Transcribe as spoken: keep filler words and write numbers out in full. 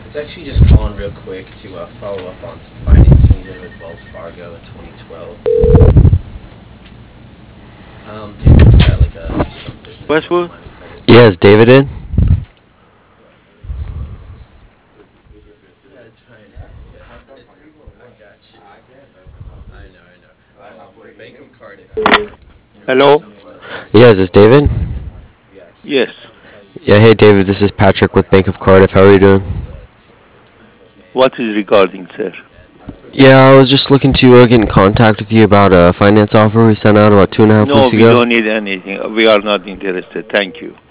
was actually just calling real quick to uh, follow up on some financing we did with Wells Fargo in twenty twelve. Um, David's got like a some business loan Westwood? line of credit. Yeah, is David in? That's fine. Yeah, it's, I got you. I know, I know. Uh, for Bank of Cardiff, you know, Hello? some uh, Yeah, is this David? Yes. Yeah, hey David, this is Patrick with Bank of Cardiff. How are you doing? What is regarding, sir? Yeah, I was just looking to uh, get in contact with you about a finance offer we sent out about two and a half No, weeks we ago. don't need anything. We are not interested. Thank you.